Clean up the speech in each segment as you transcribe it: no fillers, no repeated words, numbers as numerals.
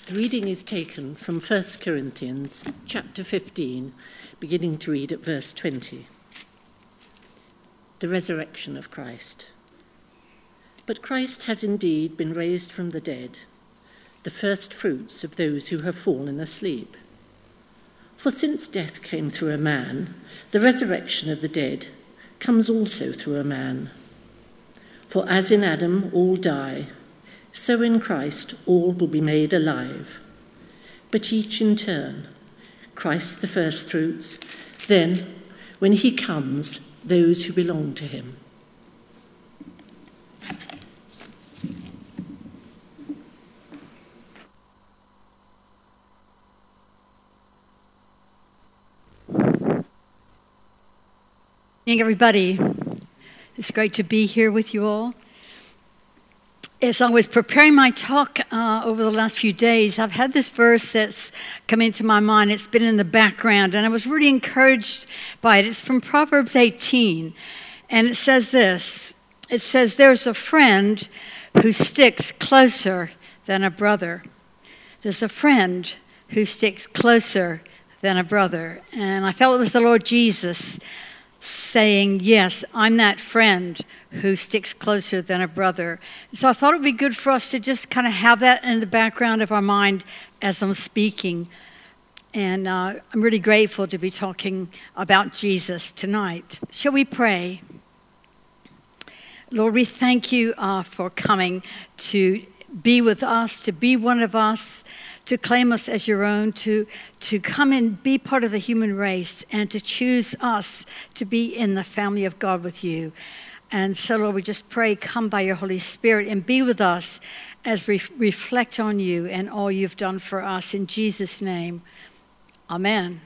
The reading is taken from 1 Corinthians chapter 15, beginning to read at verse 20. The resurrection of Christ. But Christ has indeed been raised from the dead, the first fruits of those who have fallen asleep. For since death came through a man, the resurrection of the dead comes also through a man. For as in Adam all die, so in Christ all will be made alive, but each in turn, Christ the firstfruits, then, when he comes, those who belong to him. Good evening, everybody. It's great to be here with you all. As I was preparing my talk over the last few days, I've had this verse that's come into my mind. It's been in the background, and I was really encouraged by it. It's from Proverbs 18, and it says this. It says, "There's a friend who sticks closer than a brother." There's a friend who sticks closer than a brother. And I felt it was the Lord Jesus saying, yes, I'm that friend who sticks closer than a brother. So I thought it would be good for us to just kind of have that in the background of our mind as I'm speaking. And I'm really grateful to be talking about Jesus tonight. Shall we pray? Lord, we thank you for coming to be with us, to be one of us, to claim us as your own, to come and be part of the human race, and to choose us to be in the family of God with you. And so, Lord, we just pray, come by your Holy Spirit and be with us as we reflect on you and all you've done for us. In Jesus' name, amen.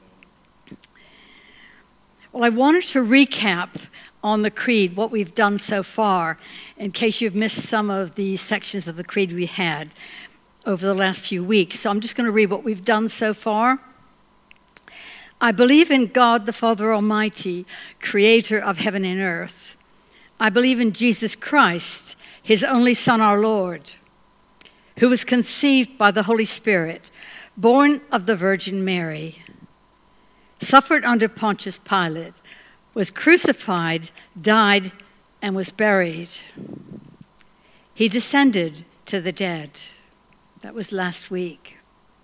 Well, I wanted to recap on the Creed, what we've done so far, in case you've missed some of the sections of the Creed we had over the last few weeks. So I'm just going to read what we've done so far. I believe in God, the Father Almighty, creator of heaven and earth. I believe in Jesus Christ, his only Son, our Lord, who was conceived by the Holy Spirit, born of the Virgin Mary, suffered under Pontius Pilate, was crucified, died, and was buried. He descended to the dead. That was last week.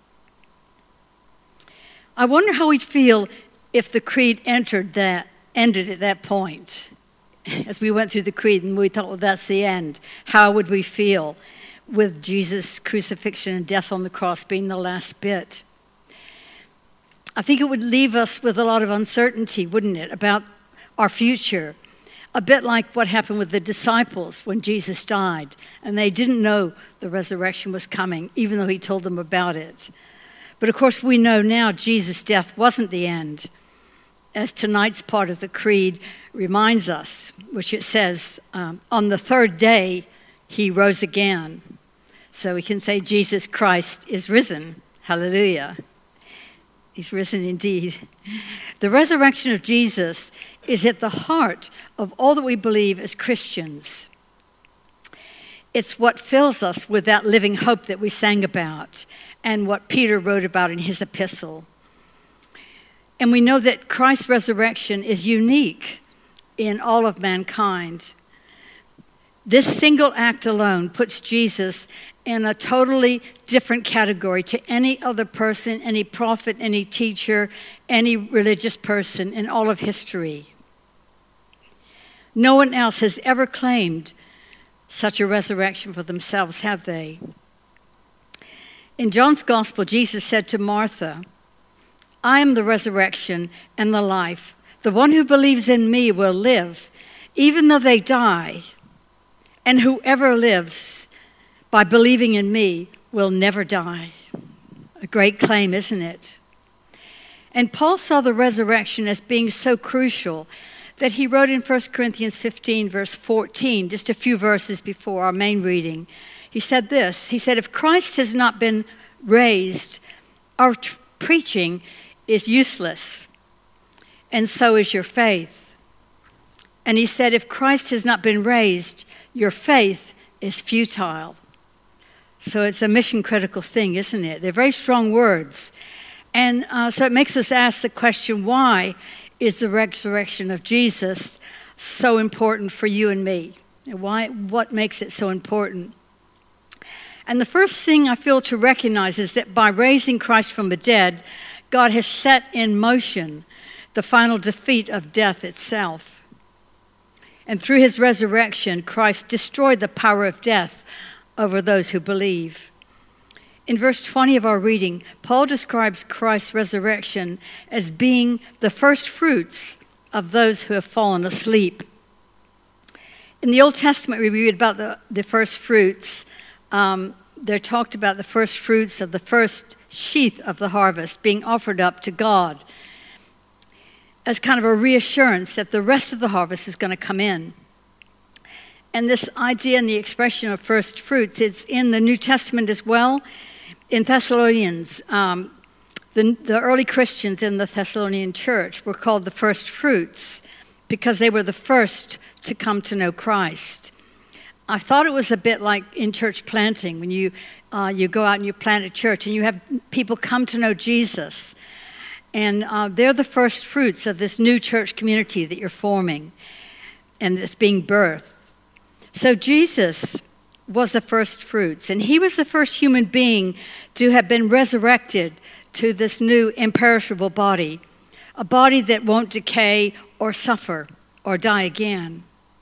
I wonder how we'd feel if the Creed ended at that point. As we went through the Creed and we thought, well, that's the end. How would we feel with Jesus' crucifixion and death on the cross being the last bit? I think it would leave us with a lot of uncertainty, wouldn't it, about our future. A bit like what happened with the disciples when Jesus died, and they didn't know the resurrection was coming, even though he told them about it. But of course, we know now Jesus' death wasn't the end, as tonight's part of the Creed reminds us, which it says, on the third day, he rose again. So we can say Jesus Christ is risen. Hallelujah. He's risen indeed. The resurrection of Jesus is at the heart of all that we believe as Christians. It's what fills us with that living hope that we sang about and what Peter wrote about in his epistle. And we know that Christ's resurrection is unique in all of mankind. This single act alone puts Jesus in a totally different category to any other person, any prophet, any teacher, any religious person in all of history. No one else has ever claimed such a resurrection for themselves, have they? In John's Gospel, Jesus said to Martha, I am the resurrection and the life. The one who believes in me will live, even though they die. And whoever lives by believing in me will never die. A great claim, isn't it? And Paul saw the resurrection as being so crucial that he wrote in 1 Corinthians 15, verse 14, just a few verses before our main reading. He said this, he said, if Christ has not been raised, our preaching is useless, and so is your faith. And he said, if Christ has not been raised, your faith is futile. So it's a mission critical thing, isn't it? They're very strong words. And so it makes us ask the question, why is the resurrection of Jesus so important for you and me? What makes it so important? And the first thing I feel to recognize is that by raising Christ from the dead, God has set in motion the final defeat of death itself. And through his resurrection, Christ destroyed the power of death over those who believe. In verse 20 of our reading, Paul describes Christ's resurrection as being the first fruits of those who have fallen asleep. In the Old Testament, we read about the first fruits. They're talked about the first fruits of the first sheaf of the harvest being offered up to God as kind of a reassurance that the rest of the harvest is going to come in. And this idea and the expression of first fruits, it's in the New Testament as well. In Thessalonians, the early Christians in the Thessalonian church were called the first fruits because they were the first to come to know Christ. I thought it was a bit like in church planting, when you go out and you plant a church and you have people come to know Jesus. And they're the first fruits of this new church community that you're forming and that's being birthed. So Jesus was the first fruits, and he was the first human being to have been resurrected to this new imperishable body, a body that won't decay or suffer or die again.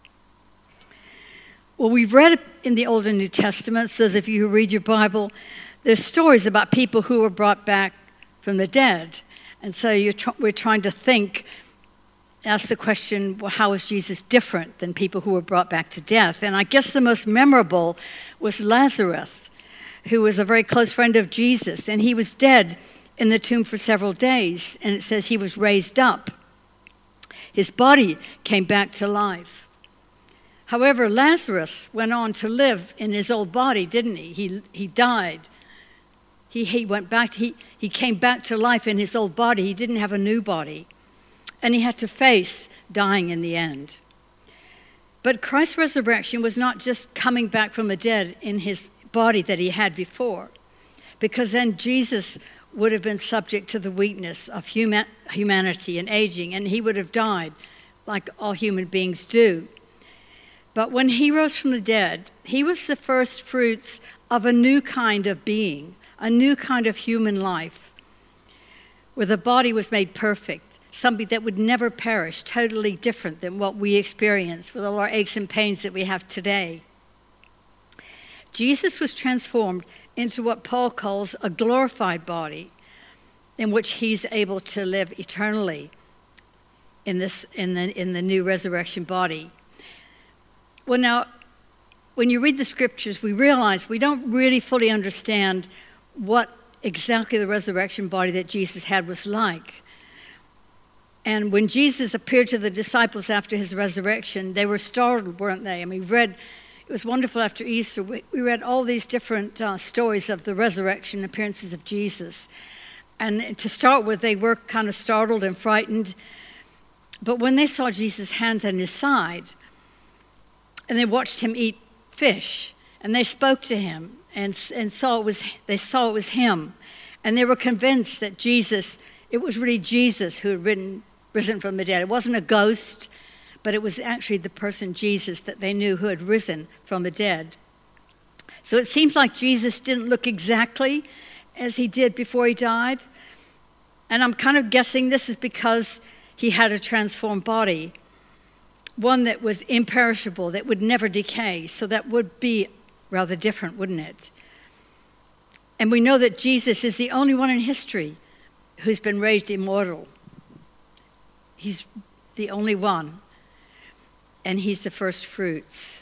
Well, we've read in the Old and New Testaments, those of you who read your Bible, there's stories about people who were brought back from the dead. And so we're trying to ask the question, well, how is Jesus different than people who were brought back to death? And I guess the most memorable was Lazarus, who was a very close friend of Jesus. And he was dead in the tomb for several days. And it says he was raised up. His body came back to life. However, Lazarus went on to live in his old body, didn't he? He died. He went back. He came back to life in his old body. He didn't have a new body. And he had to face dying in the end. But Christ's resurrection was not just coming back from the dead in his body that he had before, because then Jesus would have been subject to the weakness of humanity and aging, and he would have died like all human beings do. But when he rose from the dead, he was the first fruits of a new kind of being, a new kind of human life, where the body was made perfect, something that would never perish, totally different than what we experience with all our aches and pains that we have today. Jesus was transformed into what Paul calls a glorified body, in which he's able to live eternally in the new resurrection body. Well, now, when you read the scriptures, we realize we don't really fully understand what exactly the resurrection body that Jesus had was like. And when Jesus appeared to the disciples after his resurrection, they were startled, weren't they? I mean, it was wonderful after Easter. We read all these different stories of the resurrection appearances of Jesus. And to start with, they were kind of startled and frightened. But when they saw Jesus' hands on his side, and they watched him eat fish, and they spoke to him and saw it was him, and they were convinced that it was really Jesus who had risen from the dead. It wasn't a ghost, but it was actually the person Jesus that they knew who had risen from the dead. So it seems like Jesus didn't look exactly as he did before he died. And I'm kind of guessing this is because he had a transformed body, one that was imperishable, that would never decay. So that would be rather different, wouldn't it? And we know that Jesus is the only one in history who's been raised immortal. He's the only one, and he's the first fruits.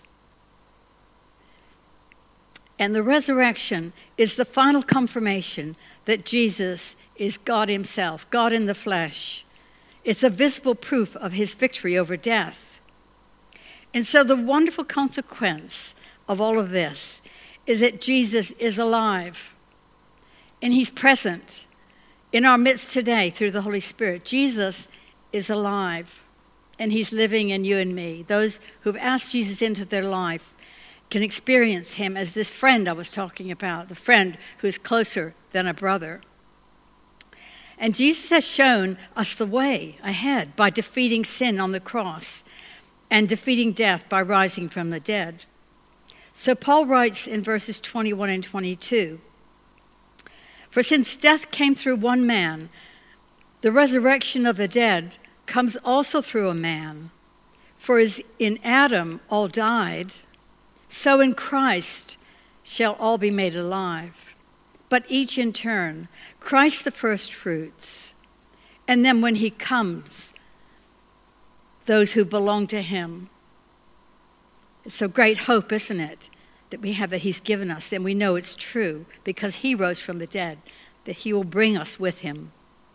And the resurrection is the final confirmation that Jesus is God himself, God in the flesh. It's a visible proof of his victory over death. And so the wonderful consequence of all of this is that Jesus is alive, and he's present in our midst today through the Holy Spirit. Jesus is alive, and he's living in you and me, those who've asked Jesus into their life can experience him as this friend I was talking about, the friend who is closer than a brother. And Jesus has shown us the way ahead by defeating sin on the cross and defeating death by rising from the dead. So Paul writes in verses 21 and 22, "For since death came through one man, the resurrection of the dead comes also through a man. For as in Adam all died, so in Christ shall all be made alive. But each in turn, Christ the first fruits, and then when he comes, those who belong to him." It's a great hope, isn't it, that we have, that he's given us, and we know it's true because he rose from the dead, that he will bring us with him.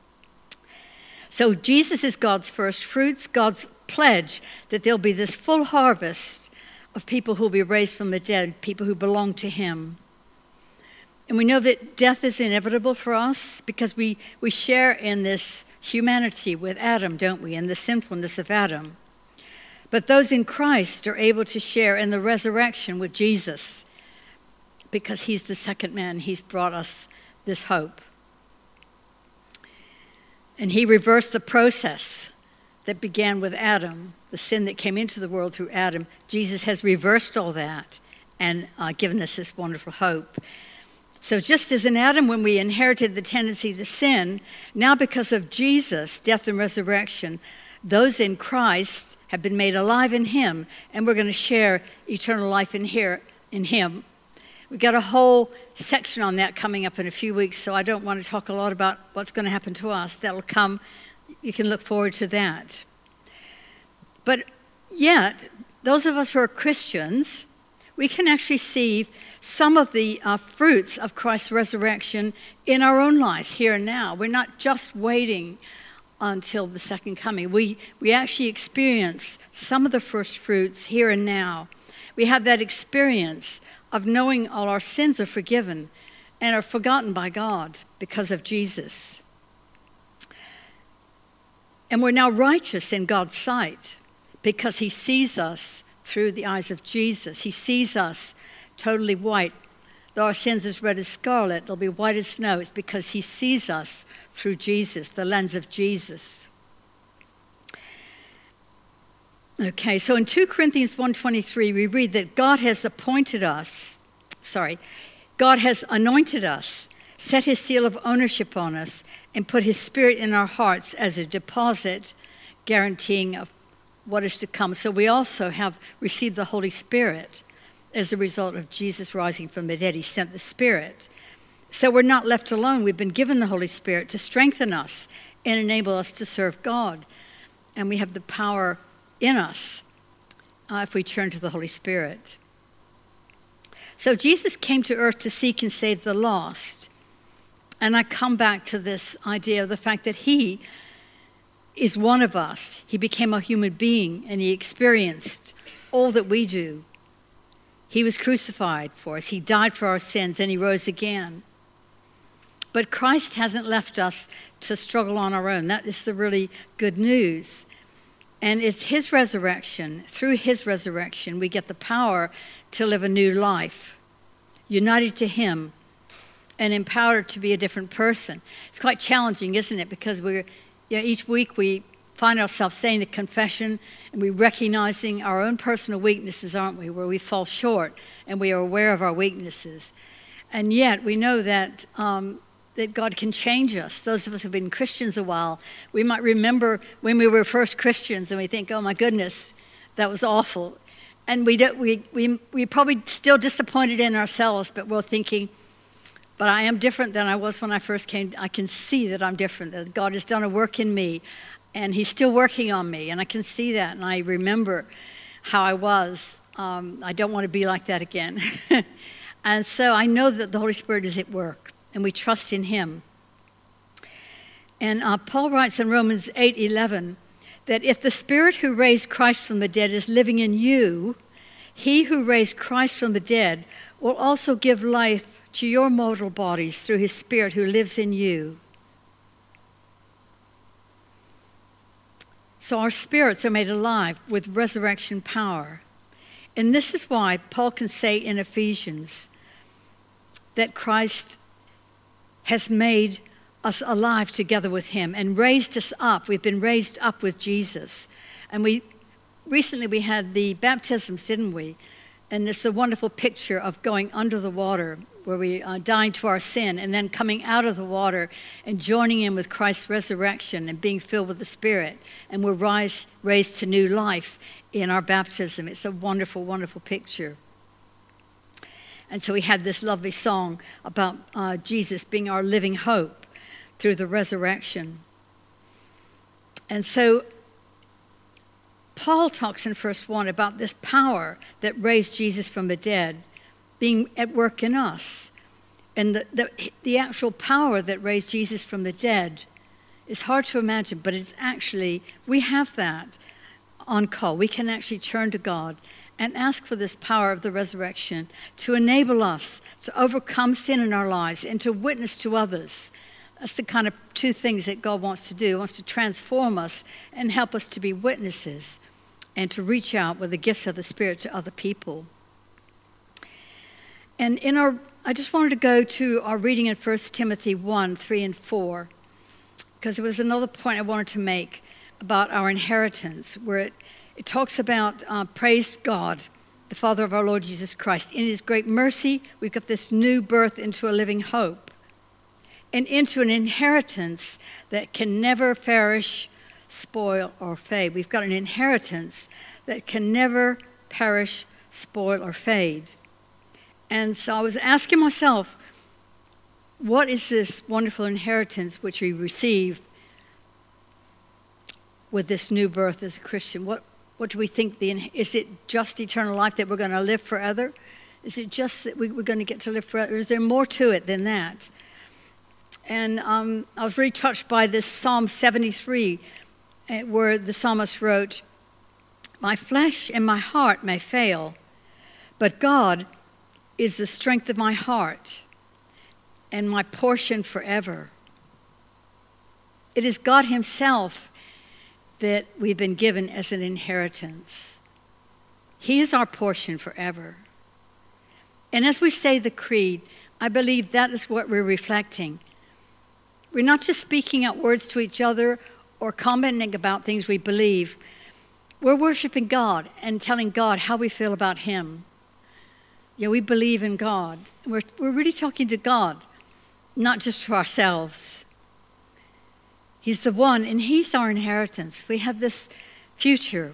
So Jesus is God's first fruits, God's pledge that there'll be this full harvest of people who will be raised from the dead, people who belong to him. And we know that death is inevitable for us because we share in this humanity with Adam, don't we, and the sinfulness of Adam. But those in Christ are able to share in the resurrection with Jesus because he's the second man. He's brought us this hope. And he reversed the process that began with Adam, the sin that came into the world through Adam. Jesus has reversed all that and given us this wonderful hope. So just as in Adam, when we inherited the tendency to sin, now because of Jesus' death and resurrection, those in Christ have been made alive in him, and we're going to share eternal life in him. We've got a whole section on that coming up in a few weeks, so I don't want to talk a lot about what's going to happen to us. That'll come. You can look forward to that. But yet, those of us who are Christians, we can actually see some of the fruits of Christ's resurrection in our own lives here and now. We're not just waiting until the second coming. We actually experience some of the first fruits here and now. We have that experience of knowing all our sins are forgiven and are forgotten by God because of Jesus. And we're now righteous in God's sight because he sees us through the eyes of Jesus. He sees us totally white. Though our sins as red as scarlet, they'll be white as snow. It's because he sees us through Jesus, the lens of Jesus. Okay, so in 2 Corinthians 1:23, we read that God has anointed us, set his seal of ownership on us, and put his spirit in our hearts as a deposit guaranteeing of what is to come. So we also have received the Holy Spirit as a result of Jesus rising from the dead. He sent the Spirit. So we're not left alone. We've been given the Holy Spirit to strengthen us and enable us to serve God. And we have the power in us if we turn to the Holy Spirit. So Jesus came to earth to seek and save the lost. And I come back to this idea of the fact that he is one of us. He became a human being and he experienced all that we do. He was crucified for us. He died for our sins and he rose again. But Christ hasn't left us to struggle on our own. That is the really good news. And it's his resurrection. Through his resurrection, we get the power to live a new life, united to him and empowered to be a different person. It's quite challenging, isn't it? Because each week we find ourselves saying the confession and we're recognizing our own personal weaknesses, aren't we? Where we fall short and we are aware of our weaknesses. And yet we know that that God can change us. Those of us who've been Christians a while, we might remember when we were first Christians and we think, oh my goodness, that was awful. And we probably still disappointed in ourselves, but we're thinking, but I am different than I was when I first came. I can see that I'm different, that God has done a work in me and he's still working on me. And I can see that and I remember how I was. I don't want to be like that again. And so I know that the Holy Spirit is at work. And we trust in him. And Paul writes in Romans 8:11 that if the Spirit who raised Christ from the dead is living in you, he who raised Christ from the dead will also give life to your mortal bodies through his Spirit who lives in you. So our spirits are made alive with resurrection power. And this is why Paul can say in Ephesians that Christ has made us alive together with him and raised us up. We've been raised up with Jesus. And recently we had the baptisms, didn't we? And it's a wonderful picture of going under the water where we are dying to our sin and then coming out of the water and joining in with Christ's resurrection and being filled with the Spirit. And we're raised to new life in our baptism. It's a wonderful, wonderful picture. And so we had this lovely song about Jesus being our living hope through the resurrection. And so Paul talks in verse 1 about this power that raised Jesus from the dead being at work in us. And the actual power that raised Jesus from the dead is hard to imagine, but it's actually, we have that on call. We can actually turn to God and ask for this power of the resurrection to enable us to overcome sin in our lives and to witness to others. That's the kind of two things that God wants to do. He wants to transform us and help us to be witnesses and to reach out with the gifts of the Spirit to other people. And I just wanted to go to our reading in 1 Timothy 1, 3 and 4, because there was another point I wanted to make about our inheritance, where it talks about, praise God, the Father of our Lord Jesus Christ. In his great mercy, we've got this new birth into a living hope and into an inheritance that can never perish, spoil, or fade. We've got an inheritance that can never perish, spoil, or fade. And so I was asking myself, what is this wonderful inheritance which we receive with this new birth as a Christian? What do we think? Is it just eternal life that we're going to live forever? Is it just that we're going to get to live forever? Is there more to it than that? And I was really touched by this Psalm 73, where the psalmist wrote, "My flesh and my heart may fail, but God is the strength of my heart and my portion forever." It is God himself that we've been given as an inheritance. He is our portion forever. And as we say the creed, I believe that is what we're reflecting. We're not just speaking out words to each other or commenting about things we believe. We're worshiping God and telling God how we feel about him. Yeah, we believe in God. We're really talking to God, not just to ourselves. He's the one, and he's our inheritance. We have this future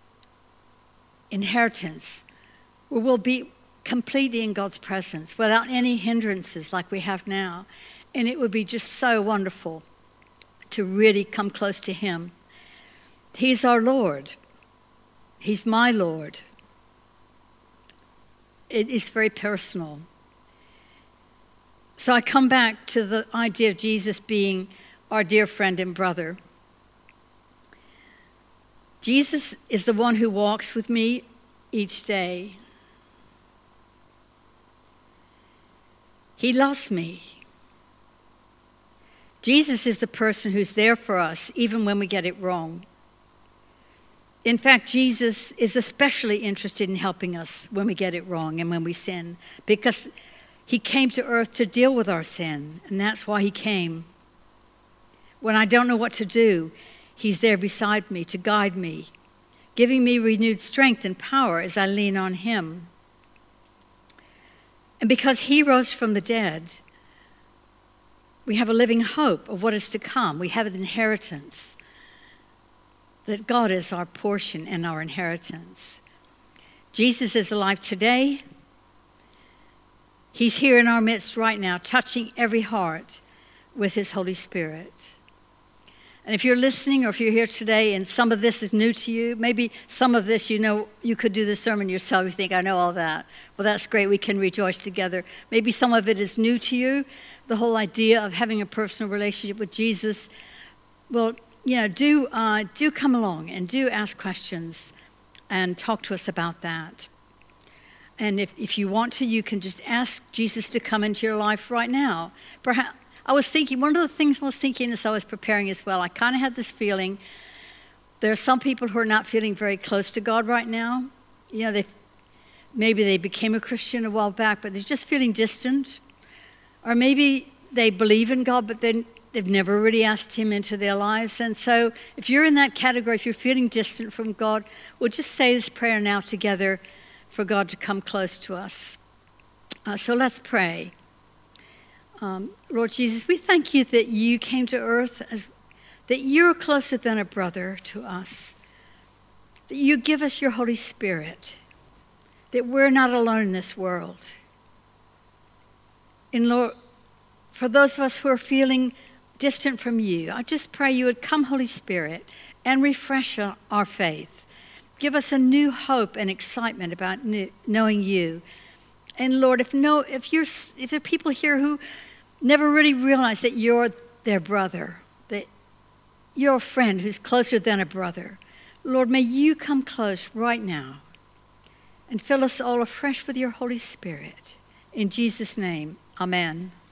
inheritance where we'll be completely in God's presence without any hindrances like we have now. And it would be just so wonderful to really come close to him. He's our Lord. He's my Lord. It is very personal. So I come back to the idea of Jesus being our dear friend and brother. Jesus is the one who walks with me each day. He loves me. Jesus is the person who's there for us even when we get it wrong. In fact, Jesus is especially interested in helping us when we get it wrong and when we sin, because he came to earth to deal with our sin, and that's why he came. When I don't know what to do, he's there beside me to guide me, giving me renewed strength and power as I lean on him. And because he rose from the dead, we have a living hope of what is to come. We have an inheritance, that God is our portion and our inheritance. Jesus is alive today. He's here in our midst right now, touching every heart with his Holy Spirit. And if you're listening or if you're here today and some of this is new to you, maybe some of this, you know, you could do the sermon yourself. You think, I know all that. Well, that's great. We can rejoice together. Maybe some of it is new to you, the whole idea of having a personal relationship with Jesus. Well, you know, do come along and do ask questions and talk to us about that. And if you want to, you can just ask Jesus to come into your life right now. Perhaps I was thinking, one of the things I was thinking as I was preparing as well, I kind of had this feeling there are some people who are not feeling very close to God right now. You know, maybe they became a Christian a while back, but they're just feeling distant. Or maybe they believe in God, but they've never really asked him into their lives. And so if you're in that category, if you're feeling distant from God, we'll just say this prayer now together for God to come close to us. So let's pray. Lord Jesus, we thank you that you came to earth, that you're closer than a brother to us, that you give us your Holy Spirit, that we're not alone in this world. And Lord, for those of us who are feeling distant from you, I just pray you would come, Holy Spirit, and refresh our faith. Give us a new hope and excitement about knowing you. And Lord, if there are people here who never really realized that you're their brother, that you're a friend who's closer than a brother, Lord, may you come close right now and fill us all afresh with your Holy Spirit. In Jesus' name, amen.